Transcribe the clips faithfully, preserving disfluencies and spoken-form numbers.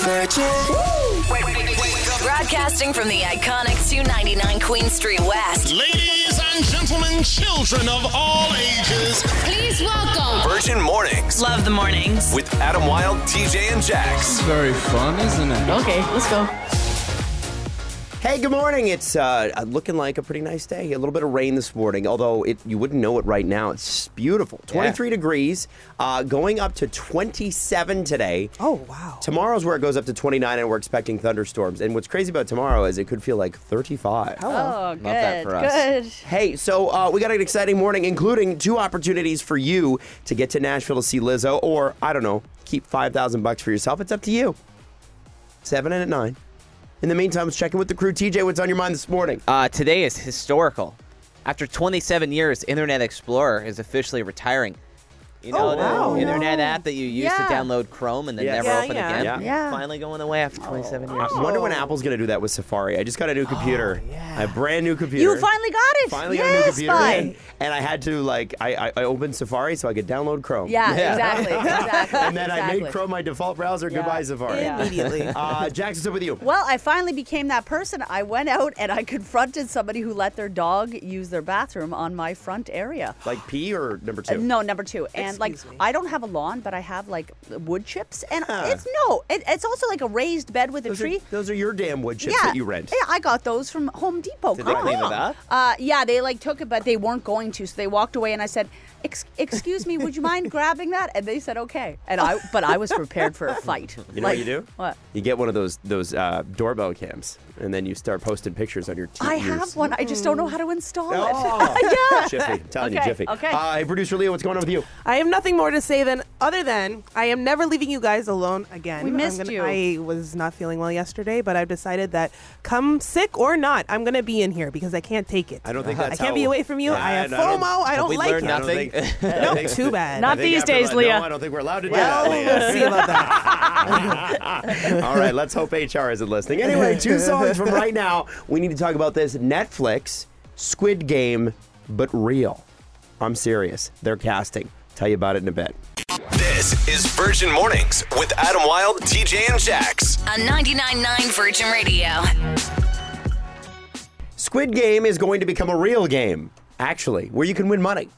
Virgin. Wake, wake, wake up. Broadcasting from the iconic two ninety-nine Queen Street West. Ladies and gentlemen, children of all ages, please welcome Virgin Mornings. Love the mornings. With Adam Wilde, T J, and Jax. Very fun, isn't it? Okay, let's go. Hey, good morning. It's uh, looking like a pretty nice day. A little bit of rain this morning, although it, you wouldn't know it right now. It's beautiful. twenty-three yeah. degrees, uh, going up to twenty-seven today. Oh, wow. Tomorrow's where it goes up to twenty-nine, and we're expecting thunderstorms. And what's crazy about tomorrow is it could feel like thirty-five. Oh, Love good, that for us. good. Hey, so uh, we got an exciting morning, including two opportunities for you to get to Nashville to see Lizzo, or, I don't know, keep five thousand bucks for yourself. It's up to you. seven and at nine. In the meantime, let's check in with the crew. T J, what's on your mind this morning? Uh, today is historical. After twenty-seven years, Internet Explorer is officially retiring. You know Oh, the wow. internet app that you used Yeah. to download Chrome and then Yes. never Yeah, open yeah. again? Yeah. Yeah. Finally going away after twenty-seven years. I wonder when Apple's going to do that with Safari. I just got a new computer. yeah. A brand new computer. You finally got it. Finally yes, got a new computer. bye. And, and I had to, like, I, I, I opened Safari so I could download Chrome. Yeah, Yeah. exactly, exactly. And then I exactly. made Chrome my default browser. Yeah. Goodbye, Safari. Yeah. Immediately. Uh, Jax, what's up with you? Well, I finally became that person. I went out and I confronted somebody who let their dog use their bathroom on my front area. Like P or number Uh, two? no, number two. And like, Excuse me. I don't have a lawn, but I have like wood chips, and Huh. it's no, it, it's also like a raised bed with a Those tree. are, those are your damn wood chips yeah, that you rent. Yeah, I got those from Home Depot. Did they Come clean on. it up? Uh, yeah, they like took it, but they weren't going to, so they walked away, and I said, Ex- "Excuse me, would you mind grabbing that?" And they said, "Okay." And I, but I was prepared for a fight. You know Like, what you do? What? You get one of those those uh, doorbell cams, and then you start posting pictures on your T V. I have one. I just don't know how to install Oh. it. yeah. Jiffy, I'm telling Okay, you, Jiffy. okay. Uh, hey, producer Leo, what's going on with you? I have nothing more to say than other than I am never leaving you guys alone again. We missed I'm gonna, you. I was not feeling well yesterday, but I've decided that come sick or not, I'm going to be in here because I can't take it. I don't think I that's can't how- be away from you. Yeah, I have I don't- FOMO. I don't, we like learned it. I don't nothing? think- No, I think- too bad. Not I think these after days, that- Leah. No, I don't think we're allowed to do Well, that, we'll Leah. see about that. All right, let's hope H R isn't listening. Anyway, two songs from right now. We need to talk about this Netflix Squid Game, but real. I'm serious. They're casting. Tell you about it in a bit. This is Virgin Mornings with Adam Wilde, T J, and Jax. On ninety-nine point nine Virgin Radio. Squid Game is going to become a real game, actually, where you can win money.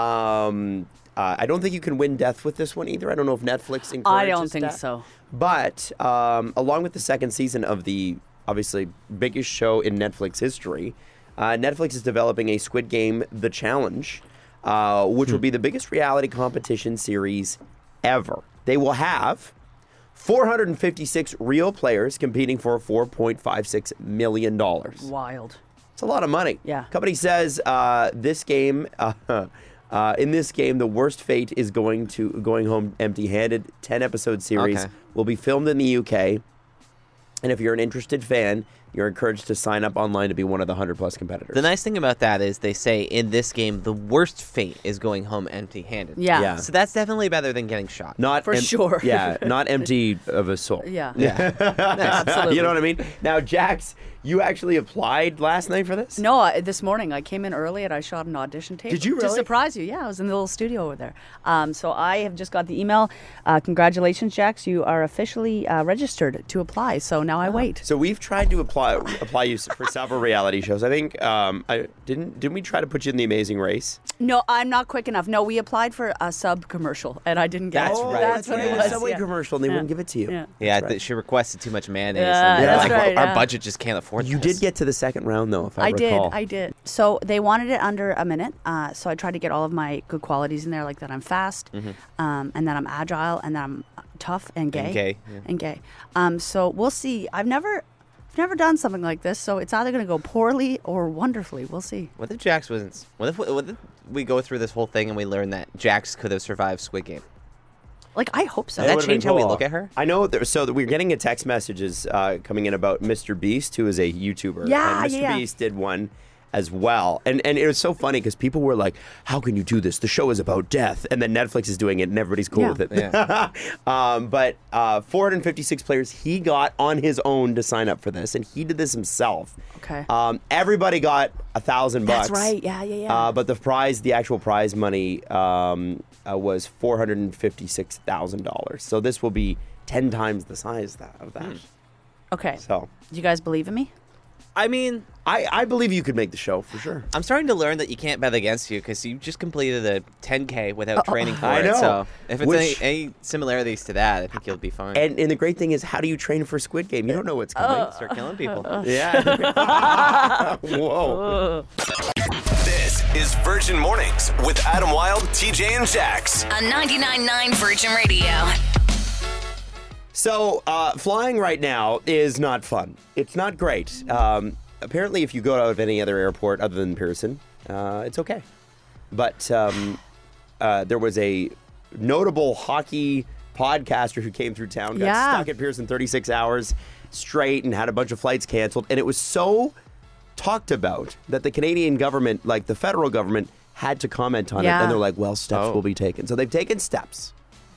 Um, uh, I don't think you can win death with this one either. I don't know if Netflix encourages I don't think death. so. But um, along with the second season of the obviously biggest show in Netflix history, uh, Netflix is developing a Squid Game The Challenge, uh, which will be the biggest reality competition series ever. They will have four hundred fifty-six real players competing for four point five six million dollars. Wild. It's a lot of money. Yeah. Company says uh, this game, uh, uh, in this game, the worst fate is going to going home empty-handed. Ten episode series Okay. will be filmed in the U K, and if you're an interested fan, you're encouraged to sign up online to be one of the one hundred plus competitors. The nice thing about that is they say in this game, the worst fate is going home empty-handed. Yeah. Yeah. So that's definitely better than getting shot. Not For sure. Yeah, not empty of a soul. Yeah. Yeah. Absolutely. You know what I mean? Now, Jax, you actually applied last night for this? No, I, this morning I came in early and I shot an audition tape. Did you To really? surprise you, yeah. I was in the little studio over there. Um, so I have just got the email. Uh, congratulations, Jax. You are officially uh, registered to apply. So now I wait. So we've tried to apply apply you for several reality shows. I think um, I didn't didn't we try to put you in The Amazing Race? No, I'm not quick enough. No, we applied for a sub commercial and I didn't get That's it. right. That's what right. it was. Subway yeah. commercial, and they Yeah. wouldn't give it to you. Yeah. Yeah, That's th- she requested too much mayonnaise. Yeah, and they're that's like, right, our yeah. budget just can't afford You this. did get to the second round, though, if I, I did, recall. I did. So they wanted it under a minute. Uh, so I tried to get all of my good qualities in there, like that I'm fast, um, and that I'm agile, and that I'm tough and gay. And gay, yeah. And gay. Um, so we'll see. I've never, I've never done something like this. So it's either going to go poorly or wonderfully. We'll see. What if Jax wasn't? What if, what if we go through this whole thing and we learn that Jax could have survived Squid Game? Like I hope so. Does that would've been change how we cool. look at her? I know. There, so that we're getting a text messages uh, coming in about Mister Beast, who is a YouTuber. Yeah, and Mister yeah. Beast did one as well, and and it was so funny because people were like, "How can you do this? The show is about death," and then Netflix is doing it, and everybody's cool Yeah. with it. Yeah. um, but uh, four hundred fifty-six players he got on his own to sign up for this, and he did this himself. Okay. Um, everybody got a thousand bucks. That's right. Yeah, yeah, yeah. Uh, but the prize, the actual prize money, um, uh, was four hundred fifty-six thousand dollars. So this will be ten times the size that, of that. Hmm. Okay. So, Do you guys believe in me? I mean, I, I believe you could make the show for sure. I'm starting to learn that you can't bet against you because you just completed a ten K without training for I it. know. So if it's Which- any, any similarities to that, I think you'll be fine. And and the great thing is, how do you train for Squid Game? You don't know what's coming. Start killing people. Yeah. Whoa. This is Virgin Mornings with Adam Wilde, T J, and Jax. On ninety-nine point nine Virgin Radio. So, uh, flying right now is not fun. It's not great. Um, apparently, if you go out of any other airport other than Pearson, uh, it's okay. But um, uh, there was a notable hockey podcaster who came through town, got Yeah. stuck at Pearson thirty-six hours straight and had a bunch of flights canceled. And it was so talked about that the Canadian government, like the federal government, had to comment on it. Yeah. And they're like, well, steps Oh. will be taken. So they've taken steps.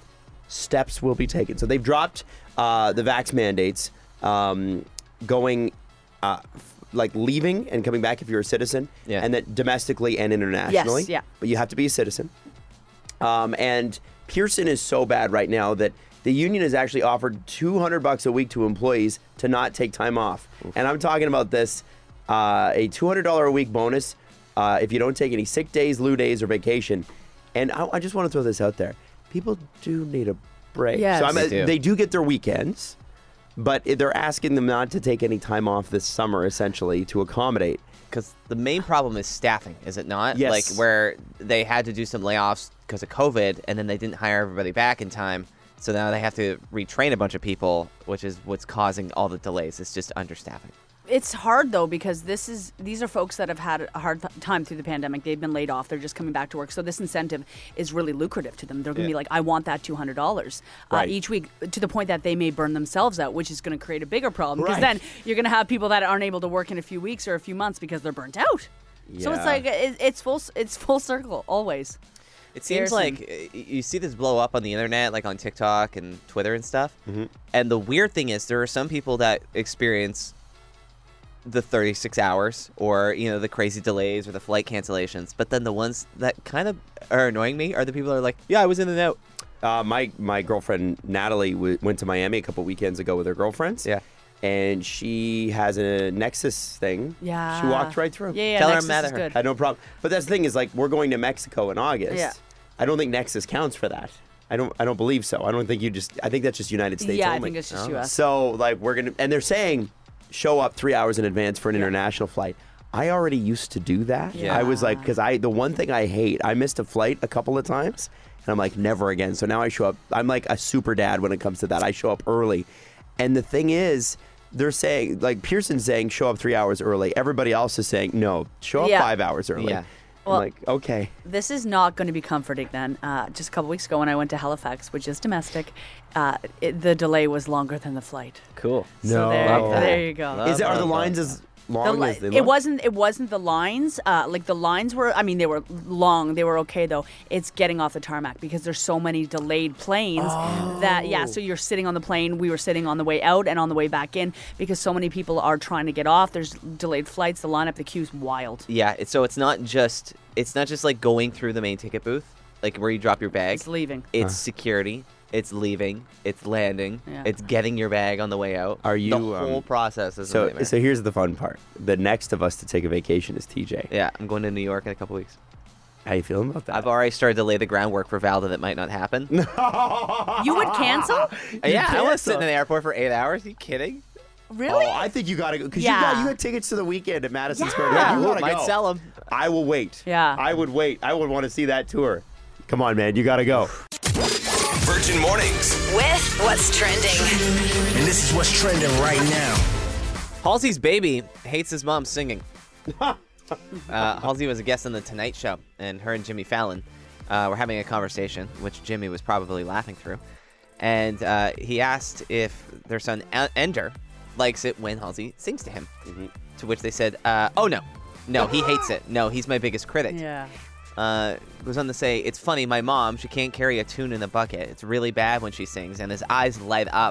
Steps will be taken. So they've dropped uh, the vax mandates, um, going uh, f- like leaving and coming back if you're a citizen, Yeah. and that domestically and internationally. Yes, yeah. But you have to be a citizen. Um, and Pearson is so bad right now that the union has actually offered two hundred bucks a week to employees to not take time off. And I'm talking about this, uh, a two hundred dollars a week bonus uh, if you don't take any sick days, lieu days, or vacation. And I, I just want to throw this out there. People do need a break. Yes. So I'm, They do. they do get their weekends, but they're asking them not to take any time off this summer, essentially, to accommodate. Because the main problem is staffing, is it not? Yes. Like where they had to do some layoffs because of COVID, and then they didn't hire everybody back in time. So now they have to retrain a bunch of people, which is what's causing all the delays. It's just understaffing. It's hard though because this is these are folks that have had a hard th- time through the pandemic. They've been laid off. They're just coming back to work. So this incentive is really lucrative to them. They're going to Yeah. be like, I want that two hundred dollars uh, Right. each week, to the point that they may burn themselves out, which is going to create a bigger problem because Right. then you're going to have people that aren't able to work in a few weeks or a few months because they're burnt out. So it's Yeah. like it, it's full it's full circle always. It seems Pearson. like uh, you see this blow up on the internet, like on TikTok and Twitter and stuff. Mm-hmm. And the weird thing is, there are some people that experience the thirty-six hours or, you know, the crazy delays or the flight cancellations. But then the ones that kind of are annoying me are the people that are like, yeah, I was in and out. Uh, my my girlfriend Natalie w- went to Miami a couple weekends ago with her girlfriends. Yeah. And she has a Nexus thing. Yeah. She walked right through. Yeah, yeah. Tell her Nexus I'm mad is at her. good. Had no problem. But that's the thing is, like, we're going to Mexico in August. Yeah. I don't think Nexus counts for that. I don't. I don't believe so. I don't think you just. I think that's just United States yeah, only. I think it's just Oh. U S. So like we're gonna, and they're saying, show up three hours in advance for an international flight. I already used to do that. Yeah. I was like, because I the one thing I hate, I missed a flight a couple of times, and I'm like, never again. So now I show up. I'm like a super dad when it comes to that. I show up early, and the thing is, they're saying like Pearson's saying, show up three hours early. Everybody else is saying, no, show up Yeah. five hours early. Yeah. I'm Well- like, okay. This is not going to be comforting then. Uh, just a couple weeks ago when I went to Halifax, which is domestic, uh, it, the delay was longer than the flight. Cool. So there, Love that. there you go. Love Is it, are the love, lines love, as The long li- as they it look? wasn't. It wasn't the lines. Uh, like the lines were. I mean, they were long. They were okay though. It's getting off the tarmac because there's so many delayed planes that yeah. So you're sitting on the plane. We were sitting on the way out and on the way back in because so many people are trying to get off. There's delayed flights. The lineup, the queue's wild. Yeah. It's, so it's not just it's not just like going through the main ticket booth, like where you drop your bag. It's leaving. It's security. It's leaving. It's landing. Yeah. It's getting your bag on the way out. Are you, The um, whole process is a So, nightmare. so here's the fun part. The next of us to take a vacation is T J. Yeah, I'm going to New York in a couple weeks. How you feeling about that? I've already started to lay the groundwork for Valda that might not happen. You would cancel? yeah, I want to sit cancel. in the airport for eight hours. Are you kidding? Really? Oh, I think you gotta go because Yeah. you got you got tickets to the weekend at Madison Yeah. Square Yeah, Garden. You ooh, wanna might go. sell 'em. I will wait. Yeah. I would wait. I would want to see that tour. Come on, man, you gotta go. Virgin Mornings. With what's trending. And this is what's trending right now. Halsey's baby hates his mom singing. uh, Halsey was a guest on The Tonight Show, and her and Jimmy Fallon uh, were having a conversation, which Jimmy was probably laughing through. And uh, he asked if their son, E- Ender, likes it when Halsey sings to him. To which they said, uh, oh, no. No, he hates it. No, he's my biggest critic. Yeah. Uh, goes on to say, it's funny, my mom, she can't carry a tune in a bucket. It's really bad when she sings, and his eyes light up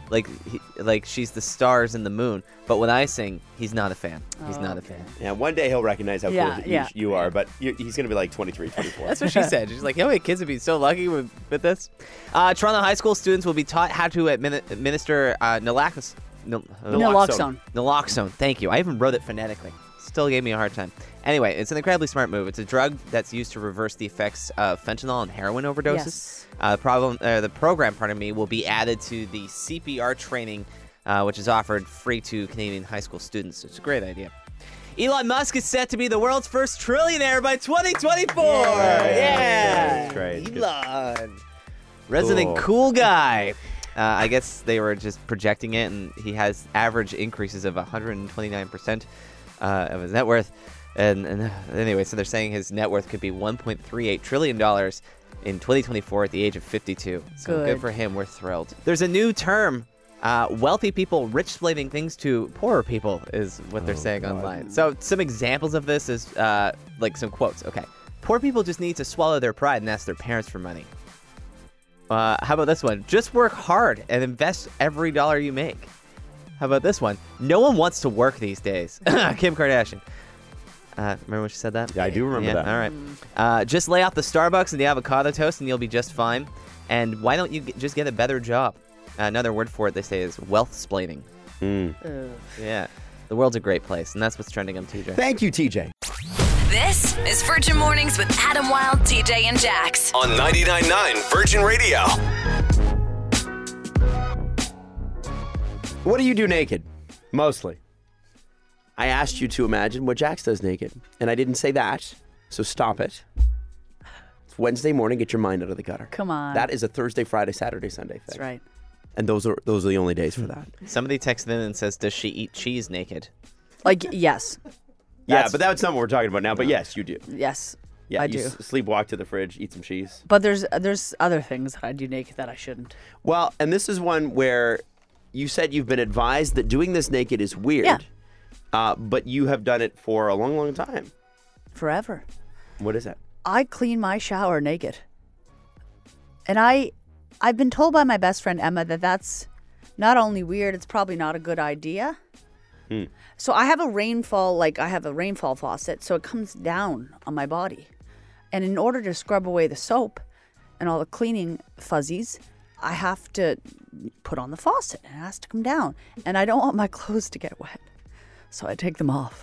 like he, like she's the stars and the moon. But when I sing, he's not a fan. He's Oh, not okay. a fan. Yeah, one day he'll recognize how Yeah, cool you, yeah. you are, but you, he's going to be like twenty-three, twenty-four. That's what she said. She's like, "How many kids would be so lucky with, with this?" Uh, Toronto high school students will be taught how to admin- administer uh, naloxone. Nal- uh, Naloxone. Naloxone. Thank you. I even wrote it phonetically. Still gave me a hard time. Anyway, it's an incredibly smart move. It's a drug that's used to reverse the effects of fentanyl and heroin overdoses. Yes. Uh, problem, uh, the program, pardon me, will be added to the C P R training, uh, which is offered free to Canadian high school students. It's a great idea. Elon Musk is set to be the world's first trillionaire by twenty twenty-four. Yeah, That's great. Good. Elon, resident Cool. cool guy. Uh, I guess they were just projecting it, and he has average increases of one hundred twenty-nine percent uh, of his net worth. And, and uh, anyway, so they're saying his net worth could be one point three eight trillion dollars in twenty twenty-four at the age of fifty-two. So good, Good. for him. We're thrilled. There's a new term. Uh, wealthy people rich-splaining things to poorer people is what they're saying online. So some examples of this is uh, like some quotes. Okay. Poor people just need to swallow their pride and ask their parents for money. Uh, how about this one? Just work hard and invest every dollar you make. How about this one? No one wants to work these days. Kim Kardashian. Uh, remember when she said that? Yeah, I do remember Yeah, that. All right. Uh, just lay off the Starbucks and the avocado toast and you'll be just fine. And why don't you get, just get a better job? Uh, another word for it, they say, is wealth-splaining. Mm. Yeah. The world's a great place, and that's what's trending on T J. Thank you, T J. This is Virgin Mornings with Adam Wilde, T J, and Jax. On ninety-nine point nine Virgin Radio. What do you do naked? Mostly. I asked you to imagine what Jax does naked, and I didn't say that, so stop it. It's Wednesday morning. Get your mind out of the gutter. Come on. That is a Thursday, Friday, Saturday, Sunday thing. That's right. And those are those are the only days for that. Somebody texted in and says, does she eat cheese naked? Like, yes. Yeah, That's- but that's not what we're talking about now. But yes, you do. Yes. Yeah, I you do. s- sleepwalk to the fridge, eat some cheese. But there's there's other things that I do naked that I shouldn't. Well, and this is one where you said you've been advised that doing this naked is weird. Yeah. Uh, but you have done it for a long, long time. Forever. What is that? I clean my shower naked. And I, I've been told by my best friend Emma that that's not only weird, it's probably not a good idea. Hmm. So I have a rainfall, like I have a rainfall faucet, so it comes down on my body. And in order to scrub away the soap and all the cleaning fuzzies, I have to put on the faucet and it has to come down. And I don't want my clothes to get wet. So I take them off.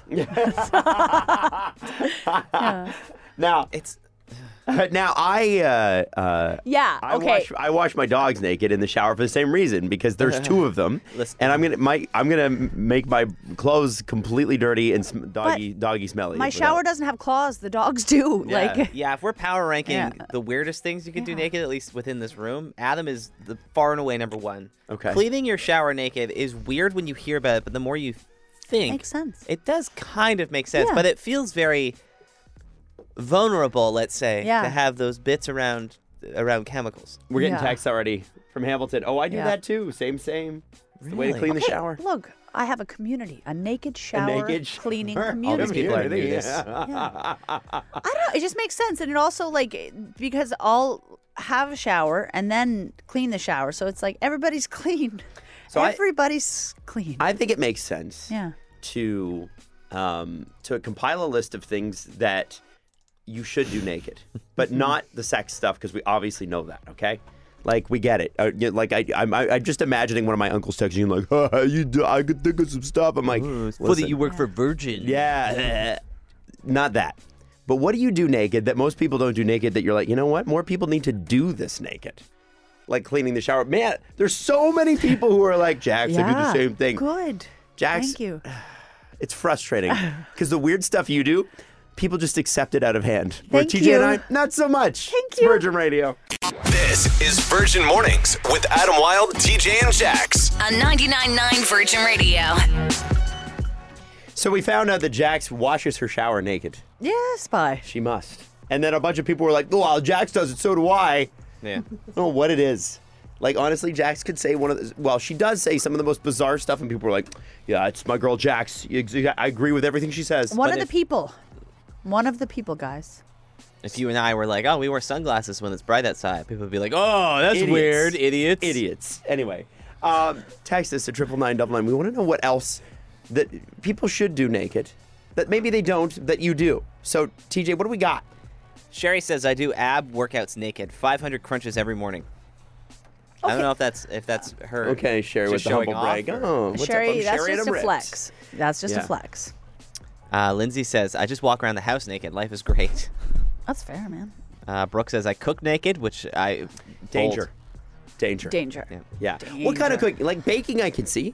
Yeah. Now, It's now I uh, uh, Yeah, I okay. wash I wash my dogs naked in the shower for the same reason because there's two of them, Listen. and I'm gonna my I'm gonna make my clothes completely dirty and sm- doggy doggy smelly. My without- shower doesn't have claws. The dogs do. Yeah. Like, Yeah, if we're power ranking Yeah. the weirdest things you could do Yeah. naked, at least within this room, Adam is the far and away number one. Okay. Cleaning your shower naked is weird when you hear about it, but the more you think, Makes sense. it does kind of make sense. Yeah. But it feels very vulnerable, let's say, Yeah. to have those bits around around chemicals. We're getting Yeah. texts already from Hamilton. Oh, I do Yeah. that too. Same, same. It's the way to Really? clean the Okay, shower. Look, I have a community, a naked shower naked cleaning shower. community. All these people are new to Community, this. yeah. I don't know. It just makes sense, and it also like because I'll have a shower and then clean the shower, so it's like everybody's clean. So I- everybody's clean. I think it makes sense. Yeah. To um, to compile a list of things that you should do naked, but not the sex stuff because we obviously know that. Okay. Like we get it. Uh, yeah, like I, I'm, I, I'm just imagining one of my uncles texting you like, oh, "You, do, I could think of some stuff." I'm like, "Listen, work for Virgin. yeah, not that." But what do you do naked that most people don't do naked? That you're like, you know what? More people need to do this naked, like cleaning the shower. Man, there's so many people who are like, "Jax, I do the same thing." Good. Jax, Thank you. It's frustrating because the weird stuff you do, people just accept it out of hand. Where Thank T J and you. I, not so much. Thank It's you. Virgin Radio. This is Virgin Mornings with Adam Wilde, T J, and Jax. On ninety-nine point nine Virgin Radio. So we found out that Jax washes her shower naked. Yeah, spy. She must. And then a bunch of people were like, "Oh, well, Jax does it, so do I." Yeah. I don't know what it is. Like, honestly, Jax could say one of the, well, she does say some of the most bizarre stuff, and people are like, "Yeah, it's my girl Jax. I agree with everything she says." One But of the if- people. One of the people, guys. If you and I were like, oh, we wear sunglasses when it's bright outside, people would be like, oh, that's Idiots. weird, idiots. Idiots. Anyway, Um, text us at triple nine double nine. We want to know what else that people should do naked, that maybe they don't, that you do. So, T J, what do we got? Sherry says I do ab workouts naked, five hundred crunches every morning. I don't know if that's if that's her. Okay, Sherry with just the showing humble off, brag. or- Oh, what's Sherry, up? I'm that's Sherry just and a I'm flex. That's just Yeah. a flex. Uh, Lindsay says I just walk around the house naked. Life is great. That's fair, man. Uh, Brooke says I cook naked, which I Danger. bold. Danger. Danger. Yeah. What kind of Danger. cooking? Like baking, I can see.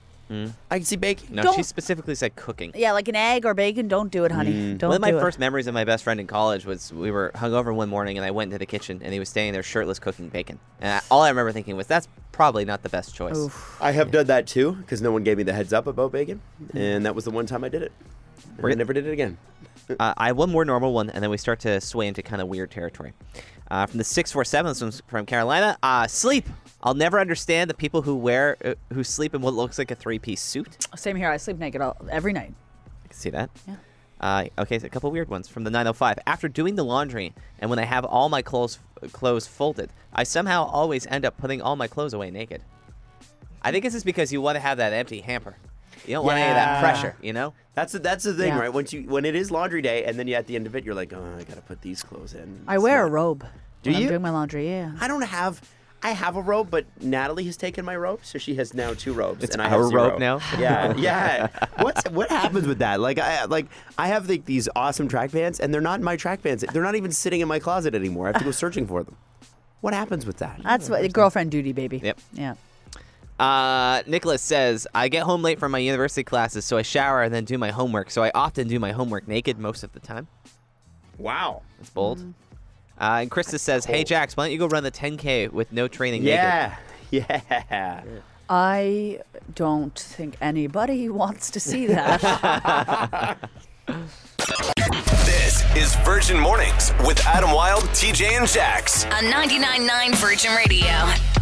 I can see baking. No, Don't- she specifically said cooking. Yeah, like an egg or bacon. Don't do it, honey. Don't One of my do first it. memories of my best friend in college was we were hungover one morning and I went into the kitchen and he was standing there shirtless cooking bacon. And I, all I remember thinking was that's probably not the best choice. I have done that too because no one gave me the heads up about bacon, and that was the one time I did it. And I never did it again. Uh, I have one more normal one, and then we start to sway into kind of weird territory. Uh, from the six four seven, this one's from Carolina. Uh, sleep. I'll never understand the people who wear, uh, who sleep in what looks like a three-piece suit. Same here. I sleep naked all, every night. I can see that. Yeah. Uh, okay, so a couple weird ones from the nine oh five. After doing the laundry, and when I have all my clothes clothes folded, I somehow always end up putting all my clothes away naked. I think this is because you want to have that empty hamper. You don't want any of that Yeah. pressure, you know? That's the, that's the thing, Yeah. right? Once you when it is laundry day, and then you at the end of it, you're like, oh, I gotta put these clothes in. I It's wear not- a robe. Do when you? I'm doing my laundry. Yeah. I don't have. I have a robe, but Natalie has taken my robe, so she has now two robes. It's and I our have zero. robe now? Yeah, yeah. What's what happens with that? Like I like I have like these awesome track pants, and they're not my track pants. They're not even sitting in my closet anymore. I have to go searching for them. What happens with that? That's what girlfriend duty, baby. Yep. Yeah. Uh, Nicholas says, I get home late from my university classes, so I shower and then do my homework. So I often do my homework naked most of the time. Wow. That's bold. Uh, and Krista says, hey, Jax, why don't you go run the ten K with no training Yeah, yeah. I don't think anybody wants to see that. This is Virgin Mornings with Adam Wilde, T J, and Jax. On ninety-nine point nine Virgin Radio.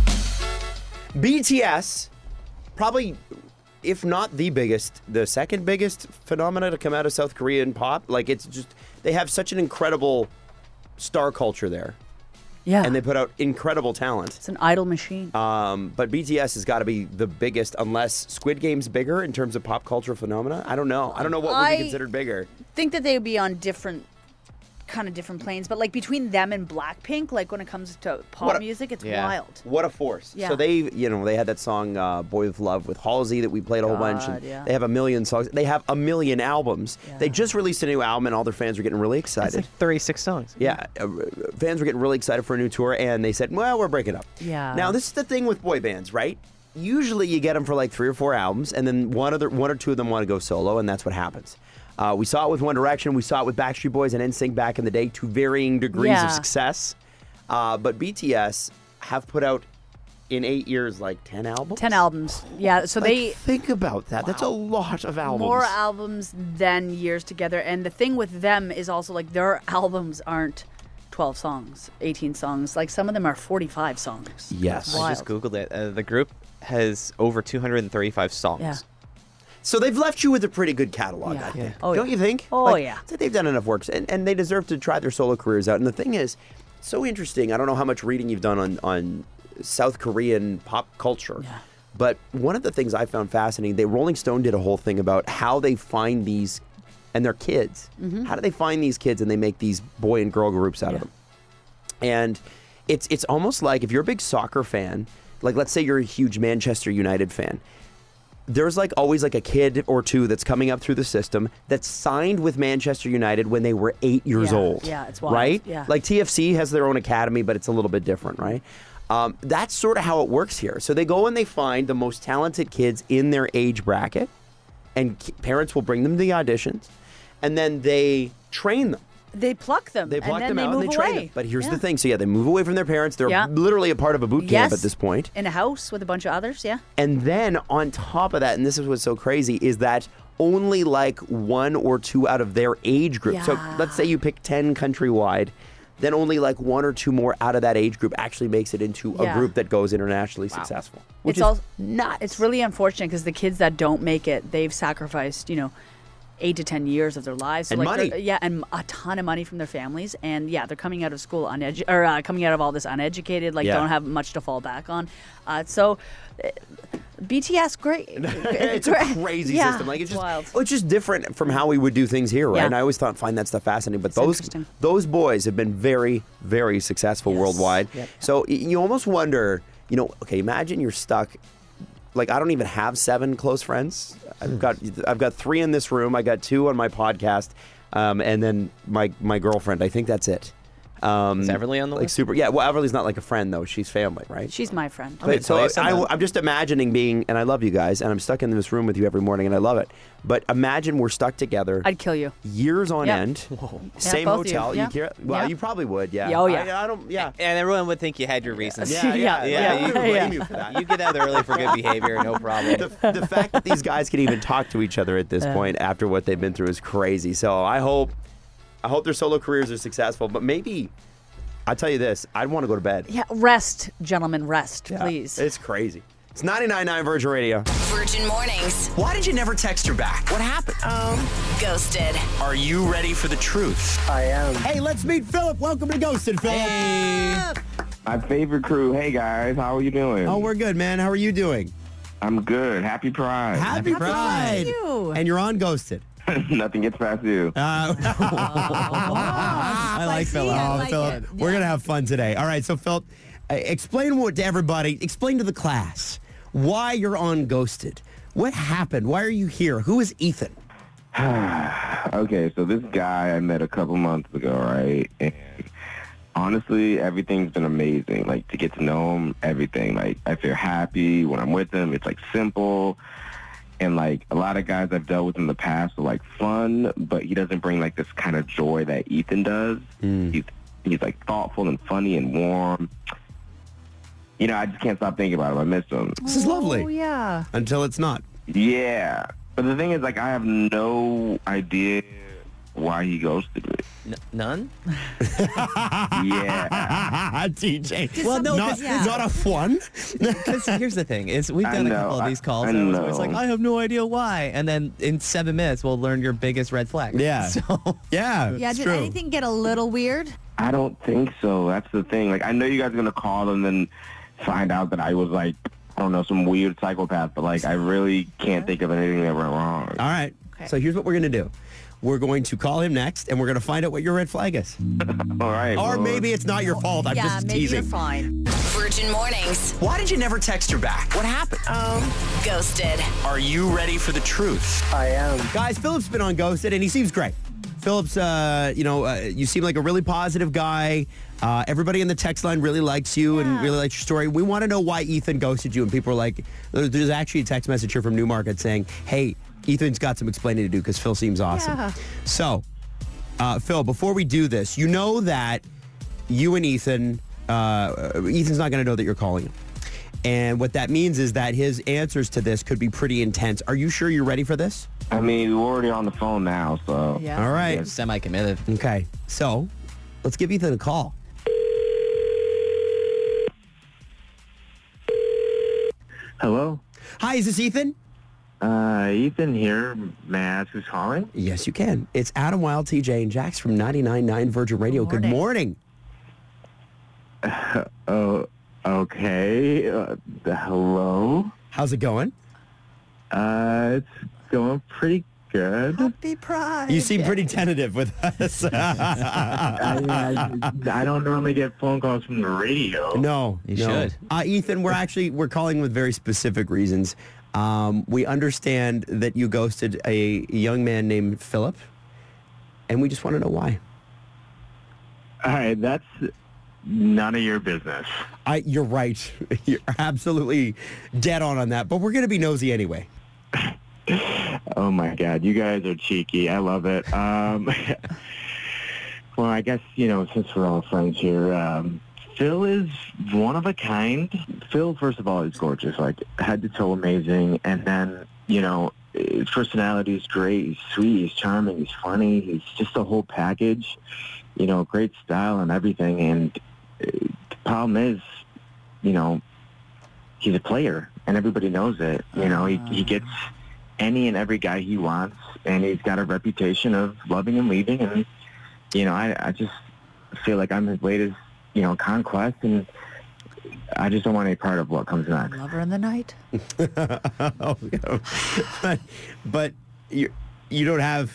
B T S, probably, if not the biggest, the second biggest phenomena to come out of South Korean pop. Like, it's just, they have such an incredible star culture there, yeah. and they put out incredible talent. It's an idol machine. Um, but B T S has got to be the biggest, unless Squid Game's bigger in terms of pop culture phenomena. I don't know. I don't know what would I- be considered bigger. think that they would be on different kind of different planes, but like between them and Blackpink, like when it comes to pop What a- music, it's Yeah. wild. What a force. Yeah. So they, you know, they had that song uh, Boy With Love with Halsey that we played a whole bunch. God, And yeah. They have a million songs. They have a million albums. They just released a new album and all their fans were getting really It's excited. like thirty-six songs. Yeah, uh, fans were getting really excited for a new tour, and they said, well, we're breaking up. Yeah. Now, this is the thing with boy bands, right? Usually you get them for like three or four albums, and then one, other, one or two of them want to go solo, and that's what happens. Uh, we saw it with One Direction. We saw it with Backstreet Boys and N Sync back in the day to varying degrees Yeah. of success. Uh, but B T S have put out, in eight years, like ten albums? Ten albums. Yeah, so Like, they think about that. That's a lot of albums. more albums than years together. And the thing with them is also like their albums aren't twelve songs, eighteen songs. Like some of them are forty-five songs. Yes. Wild. I just Googled it. Uh, the group has over two hundred thirty-five songs. Yeah. So they've left you with a pretty good catalog, Yeah. I think. Oh, Don't yeah. you think? Oh, Like, yeah. that they've done enough work, and, and they deserve to try their solo careers out. And the thing is, so interesting. I don't know how much reading you've done on, on South Korean pop culture, Yeah. but one of the things I found fascinating, they Rolling Stone did a whole thing about how they find these, and their kids. Mm-hmm. How do they find these kids and they make these boy and girl groups out of Yeah. them? And it's it's almost like if you're a big soccer fan, like let's say you're a huge Manchester United fan, there's like always like a kid or two that's coming up through the system that's signed with Manchester United when they were eight years Yeah, old. yeah, it's wild, right? yeah. Like T F C has their own academy, but it's a little bit different, right? Um, that's sort of how it works here. So they go and they find the most talented kids in their age bracket, and ki- parents will bring them to the auditions, and then they train them. They pluck them. They pluck and then them they out move and they train away. them. But here's Yeah. the thing. So yeah, they move away from their parents. They're Yeah. literally a part of a boot camp Yes. at this point. In a house with a bunch of others, yeah. And then on top of that, and this is what's so crazy, is that only like one or two out of their age group. So Yeah. let's say you pick ten countrywide, then only like one or two more out of that age group actually makes it into a Yeah. group that goes internationally successful. Which It's is all nuts. It's really unfortunate because the kids that don't make it, they've sacrificed, you know, eight to ten years of their lives. So And like money. they're- Yeah, and a ton of money from their families. And yeah, they're coming out of school unedu- or uh, coming out of all this uneducated, like Yeah. don't have much to fall back on. Uh, so uh, B T S, great. It's a crazy Yeah, system. Like it's just, wild. well, it's just different from how we would do things here, right? Yeah. And I always thought find that stuff fascinating. But It's those interesting. those boys have been very, very successful Yes. worldwide. Yep. So y- you almost wonder, you know, okay, imagine you're stuck. Like I don't even have seven close friends. I've got I've got three in this room. I got two on my podcast, um, and then my my girlfriend. I think that's it. Um, Is Everly on the like list? super? Yeah. Well, Everly's not like a friend though. She's family, right? She's my friend. gonna But so tell you I, something. I'm just imagining being, and I love you guys, and I'm stuck in this room with you every morning, and I love it. But imagine we're stuck together I'd kill you. years on Yep. end, same both of you. hotel. You, Yeah. care? Well, Yeah. you probably would, yeah. Oh, yeah. I, I don't, yeah. And everyone would think you had your reasons. Yeah, yeah, Yeah, yeah. yeah, I wouldn't blame yeah. you for that. You get out early for good behavior, no problem. the, the fact that these guys can even talk to each other at this point after what they've been through is crazy. So I hope, I hope their solo careers are successful. But maybe, I'll tell you this: I'd want to go to bed. Yeah, rest, gentlemen, rest, Yeah. please. It's crazy. It's ninety-nine point nine Virgin Radio. Virgin Mornings. Why did you never text her back? What happened? Ghosted. Are you ready for the truth? Hey, let's meet Philip. Welcome to Ghosted, Philip. My favorite crew. Hey guys, how are you doing? Oh, we're good, man. How are you doing? I'm good. Happy Pride. Happy Pride. you. And you're on Ghosted. Nothing gets past you. Uh, I like Philip. I Oh, like Philip. it. We're going to have fun today. All right, so Philip, uh, explain what to everybody, explain to the class why you're on Ghosted. What happened? Why are you here? Who is Ethan? Okay, so this guy I met a couple months ago, right? And honestly, everything's been amazing. Like, to get to know him, everything. Like, I feel happy when I'm with him. It's, like, simple. And, like, a lot of guys I've dealt with in the past are, like, fun, but he doesn't bring, like, this kind of joy that Ethan does. He's, he's, like, thoughtful and funny and warm. You know, I just can't stop thinking about him. I miss him. This is lovely. Oh, yeah. Until it's not. Yeah. But the thing is, like, I have no idea why he ghosted me. N- none? Yeah. D J. Well, no, not, 'cause- yeah. not a fun. Because here's the thing: is we've I done a know, couple of I- these calls, I and it's like know. I have no idea why, and then in seven minutes we'll learn your biggest red flag. Yeah. So Yeah, Yeah, it's did true. anything get a little weird? I don't think so. That's the thing. Like, I know you guys are going to call and then find out that I was, like, I don't know, some weird psychopath, but, like, I really can't think of anything that went wrong. All right. So here's what we're going to do. We're going to call him next, and we're going to find out what your red flag is. All right. Or well, maybe it's not your fault. I'm yeah, just maybe teasing. you're fine. Virgin Mornings. Why did you never text her back? What happened? Ghosted. Are you ready for the truth? Guys, Philip's been on Ghosted, and he seems great. Philip's, uh, you know, uh, you seem like a really positive guy. Uh, everybody in the text line really likes you and really likes your story. We want to know why Ethan ghosted you. And people are like, there's there's actually a text message here from Newmarket saying, hey, Ethan's got some explaining to do because Phil seems awesome. Yeah. So, uh, Phil, before we do this, you know that you and Ethan, uh, Ethan's not going to know that you're calling him. And what that means is that his answers to this could be pretty intense. Are you sure you're ready for this? I mean, we're already on the phone now, so. Yeah. All right. semi-committed. Okay. So, let's give Ethan a call. Hello? Hi, is this Ethan? Uh, Ethan here. May I ask who's calling? Yes, you can. It's Adam Wild, T J, and Jax from ninety-nine point nine Virgin Radio. Good morning. Oh, okay. Uh, hello? How's it going? Uh, it's going pretty good. Happy Pride. You seem pretty tentative with us. I, mean, I, I don't normally get phone calls from the radio. no, You no. should. Uh, Ethan, we're actually we're calling with very specific reasons. Um, we understand that you ghosted a young man named Philip, and we just want to know why. All right, that's none of your business. I, you're right. You're absolutely dead on on that. But we're going to be nosy anyway. Oh my God, you guys are cheeky. I love it. Um, well, I guess, you know, since we're all friends here, um, Phil is one of a kind. Phil, first of all, is gorgeous, like head to toe amazing. And then, you know, his personality is great. He's sweet, he's charming, he's funny. He's just a whole package, you know, great style and everything. And uh, the problem is, you know, he's a player and everybody knows it. You know, he, he gets any and every guy he wants, and he's got a reputation of loving and leaving. And you know, I, I just feel like I'm his latest, you know, conquest, and I just don't want any part of what comes next. Lover in the night. oh, but but you you don't have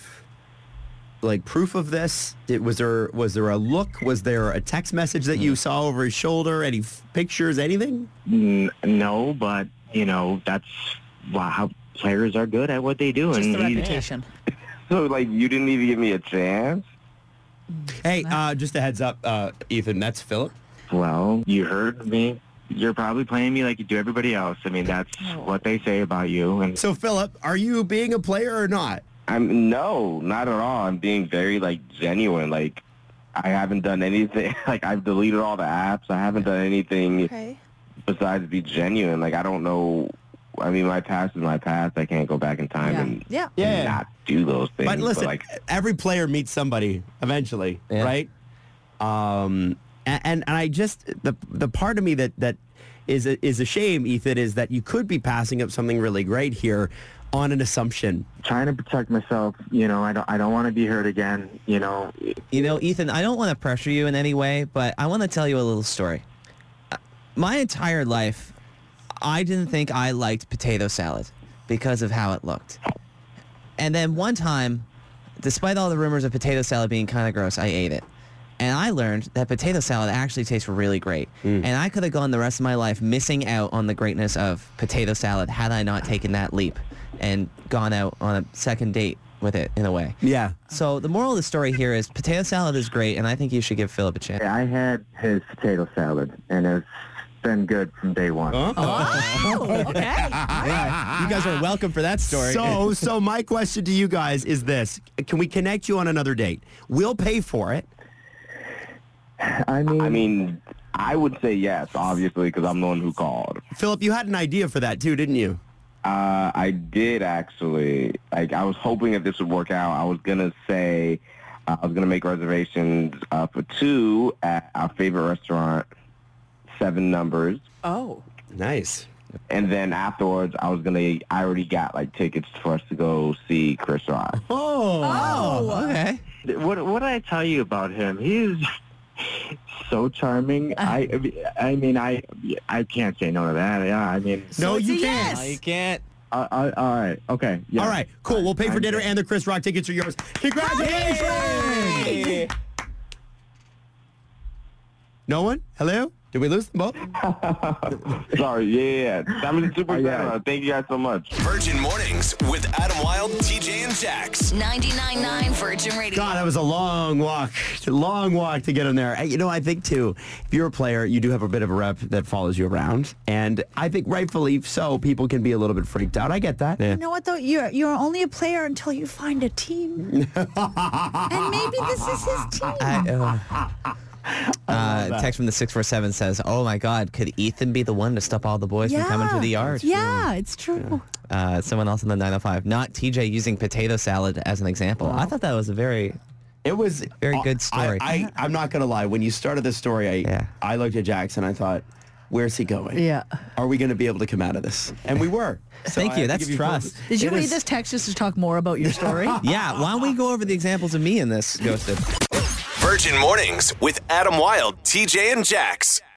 like proof of this. It, was there was there a look? Was there a text message that you saw over his shoulder? Any f- pictures? Anything? N- no, but you know that's wow, how players are good at what they do. Just and the he- reputation. So, like, you didn't even give me a chance? Hey, uh, just a heads up, uh, Ethan. That's Philip. Well, you heard me. You're probably playing me like you do everybody else. I mean, that's what they say about you. And So, Philip, are you being a player or not? I'm no, not at all. I'm being very, like, genuine. Like, I haven't done anything. Like, I've deleted all the apps. I haven't done anything Okay. besides be genuine. Like, I don't know. I mean, my past is my past. I can't go back in time Yeah. and, Yeah. Yeah. and not do those things. But listen, like, every player meets somebody eventually, Yeah. right? Um, and, and and I just the the part of me that that is a, is a shame, Ethan, is that you could be passing up something really great here on an assumption. trying to protect myself, you know, I don't, I don't want to be hurt again, you know. You know, Ethan, I don't want to pressure you in any way, but I want to tell you a little story. Uh, My entire life, I didn't think I liked potato salad because of how it looked. And then one time, despite all the rumors of potato salad being kind of gross, I ate it. And I learned that potato salad actually tastes really great. And I could have gone the rest of my life missing out on the greatness of potato salad had I not taken that leap and gone out on a second date with it in a way. Yeah. So the moral of the story here is potato salad is great, and I think you should give Philip a chance. I had his potato salad, and it's been good from day one. Oh, okay. Yeah, you guys are welcome for that story. So so my question to you guys is this: can we connect you on another date? We'll pay for it. I mean, I mean, I would say yes, obviously, because I'm the one who called. Philip, you had an idea for that too, didn't you? Uh, I did actually. Like, I was hoping that this would work out. I was gonna say, uh, I was gonna make reservations uh, for two at our favorite restaurant, Seven Numbers, Oh. Nice. and then afterwards, I was gonna. I already got like tickets for us to go see Chris Rock. Oh. Oh. Okay. what what did I tell you about him? He's so charming. I I mean, I I can't say no to that. Yeah, I mean, No, it's you a can't. yes. No, you can't. uh, uh, all right, okay, yeah. All right, cool. We'll pay for I'm dinner good. and the Chris Rock tickets are yours. Congratulations! Hey. No one? Hello? Did we lose them both? Sorry, yeah, yeah. That was super Oh, yeah. fun. Thank you guys so much. Virgin Mornings with Adam Wilde, T J, and Jax. ninety-nine point nine Virgin Radio. God, that was a long walk. A long walk to get in there. Hey, you know, I think, too, if you're a player, you do have a bit of a rep that follows you around. And I think rightfully so, people can be a little bit freaked out. I get that. You know what though? You're you're only a player until you find a team, and maybe this is his team. I, uh, uh, text from the six four seven says, "Oh my God, could Ethan be the one to stop all the boys from coming to the yard?" Yeah, it's true. Uh, someone else in the nine oh five, not T J using potato salad as an example. I thought that was a very It was Very good story. I, I, I'm not going to lie. When you started this story, I, Yeah. I looked at Jackson. I thought, where's he going? Yeah. Are we going to be able to come out of this? And we were. So Thank I you. have to That's give full- trust. Did you It read is- this text just to talk more about your story? Yeah, why don't we go over the examples of me in this, Ghosted? Virgin Mornings with Adam Wilde, T J, and Jax.